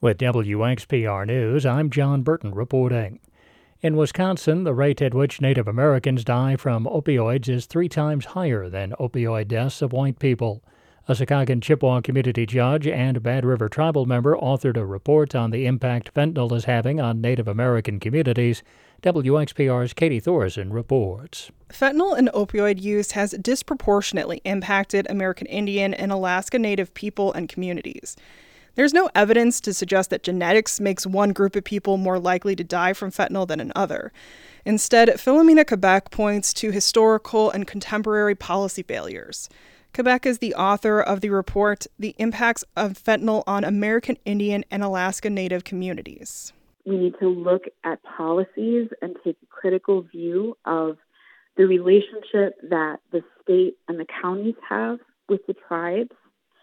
With WXPR News, I'm John Burton reporting. In Wisconsin, the rate at which Native Americans die from opioids is 3 times higher than opioid deaths of white people. A Secaucus Chippewa community judge and Bad River tribal member authored a report on the impact fentanyl is having on Native American communities. WXPR's Katie Thorson reports. Fentanyl and opioid use has disproportionately impacted American Indian and Alaska Native people and communities. There's no evidence to suggest that genetics makes one group of people more likely to die from fentanyl than another. Instead, Philomena Quebec points to historical and contemporary policy failures. Quebec is the author of the report, The Impacts of Fentanyl on American Indian and Alaska Native Communities. We need to look at policies and take a critical view of the relationship that the state and the counties have with the tribes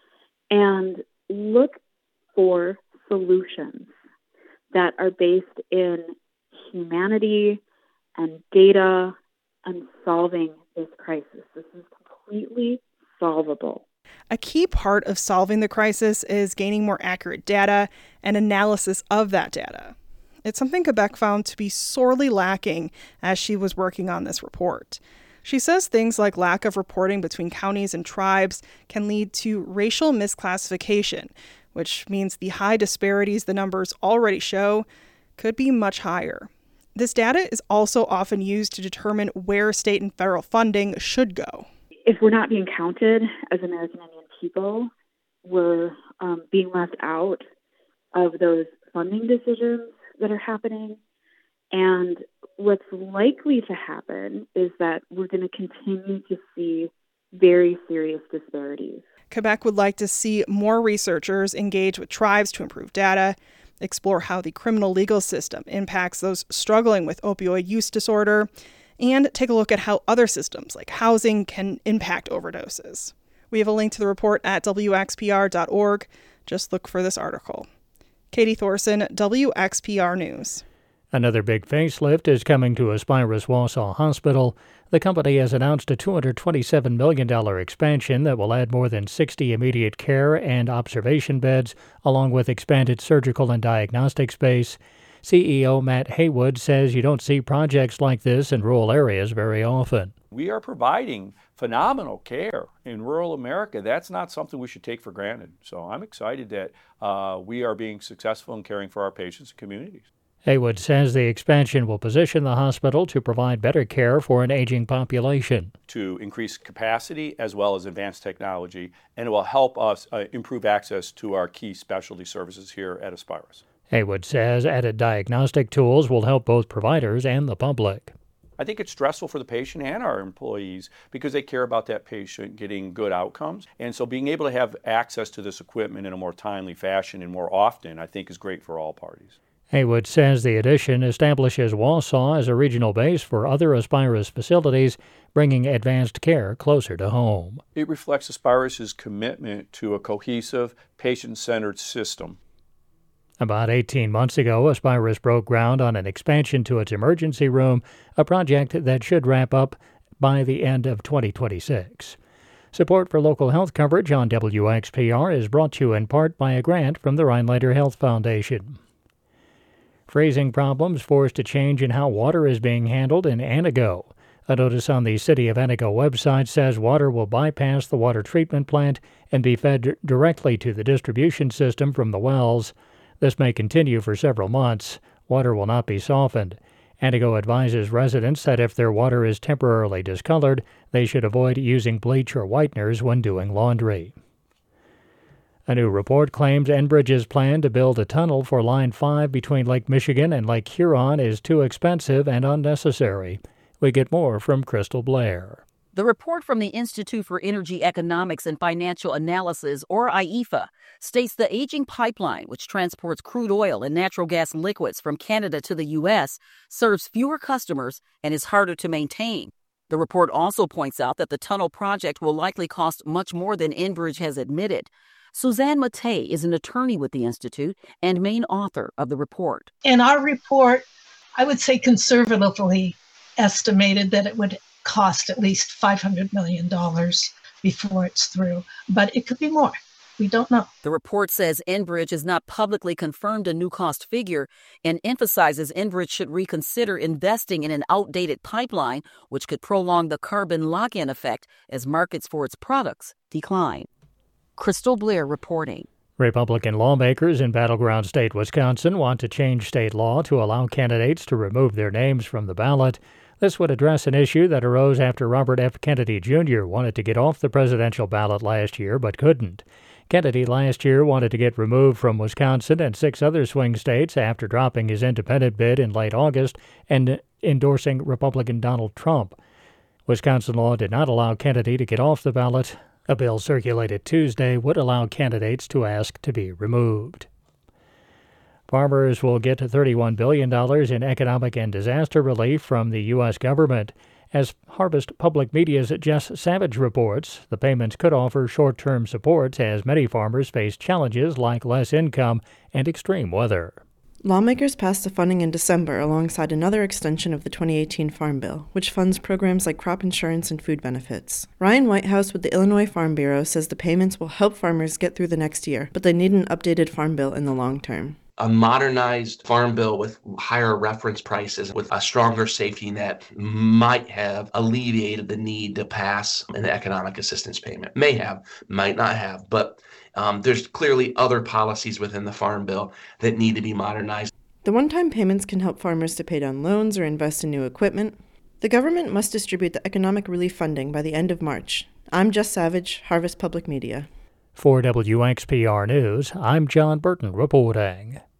and look for solutions that are based in humanity and data and solving this crisis. This is completely solvable. A key part of solving the crisis is gaining more accurate data and analysis of that data. It's something Quebec found to be sorely lacking as she was working on this report. She says things like lack of reporting between counties and tribes can lead to racial misclassification, which means the high disparities the numbers already show could be much higher. This data is also often used to determine where state and federal funding should go. If we're not being counted as American Indian people, we're being left out of those funding decisions that are happening. And what's likely to happen is that we're going to continue to see very serious disparities. Quebec would like to see more researchers engage with tribes to improve data, explore how the criminal legal system impacts those struggling with opioid use disorder, and take a look at how other systems like housing can impact overdoses. We have a link to the report at WXPR.org. Just look for this article. Katie Thorson, WXPR News. Another big facelift is coming to Aspirus Wausau Hospital. The company has announced a $227 million expansion that will add more than 60 immediate care and observation beds, along with expanded surgical and diagnostic space. CEO Matt Haywood says you don't see projects like this in rural areas very often. We are providing phenomenal care in rural America. That's not something we should take for granted. So I'm excited that we are being successful in caring for our patients and communities. Haywood says the expansion will position the hospital to provide better care for an aging population. To increase capacity as well as advanced technology, and it will help us improve access to our key specialty services here at Aspirus. Haywood says added diagnostic tools will help both providers and the public. I think it's stressful for the patient and our employees because they care about that patient getting good outcomes. And so being able to have access to this equipment in a more timely fashion and more often, I think is great for all parties. Haywood says the addition establishes Wausau as a regional base for other Aspirus facilities, bringing advanced care closer to home. It reflects Aspirus's commitment to a cohesive, patient-centered system. About 18 months ago, Aspirus broke ground on an expansion to its emergency room, a project that should wrap up by the end of 2026. Support for local health coverage on WXPR is brought to you in part by a grant from the Rhinelander Health Foundation. Freezing problems forced a change in how water is being handled in Antigo. A notice on the City of Antigo website says water will bypass the water treatment plant and be fed directly to the distribution system from the wells. This may continue for several months. Water will not be softened. Antigo advises residents that if their water is temporarily discolored, they should avoid using bleach or whiteners when doing laundry. A new report claims Enbridge's plan to build a tunnel for Line 5 between Lake Michigan and Lake Huron is too expensive and unnecessary. We get more from Crystal Blair. The report from the Institute for Energy Economics and Financial Analysis, or IEFA, states the aging pipeline, which transports crude oil and natural gas liquids from Canada to the U.S., serves fewer customers and is harder to maintain. The report also points out that the tunnel project will likely cost much more than Enbridge has admitted. Suzanne Mattei is an attorney with the Institute and main author of the report. In our report, I would say conservatively estimated that it would cost at least $500 million before it's through, but it could be more. We don't know. The report says Enbridge has not publicly confirmed a new cost figure and emphasizes Enbridge should reconsider investing in an outdated pipeline, which could prolong the carbon lock-in effect as markets for its products decline. Crystal Blair reporting. Republican lawmakers in battleground state Wisconsin want to change state law to allow candidates to remove their names from the ballot. This would address an issue that arose after Robert F. Kennedy Jr. wanted to get off the presidential ballot last year but couldn't. Kennedy last year wanted to get removed from Wisconsin and 6 other swing states after dropping his independent bid in late August and endorsing Republican Donald Trump. Wisconsin law did not allow Kennedy to get off the ballot. A bill circulated Tuesday would allow candidates to ask to be removed. Farmers will get $31 billion in economic and disaster relief from the U.S. government. As Harvest Public Media's Jess Savage reports, the payments could offer short-term support as many farmers face challenges like less income and extreme weather. Lawmakers passed the funding in December alongside another extension of the 2018 Farm Bill, which funds programs like crop insurance and food benefits. Ryan Whitehouse with the Illinois Farm Bureau says the payments will help farmers get through the next year, but they need an updated farm bill in the long term. A modernized farm bill with higher reference prices, with a stronger safety net, might have alleviated the need to pass an economic assistance payment. May have, might not have, but there's clearly other policies within the farm bill that need to be modernized. The one-time payments can help farmers to pay down loans or invest in new equipment. The government must distribute the economic relief funding by the end of March. I'm Jess Savage, Harvest Public Media. For WXPR News, I'm John Burton reporting.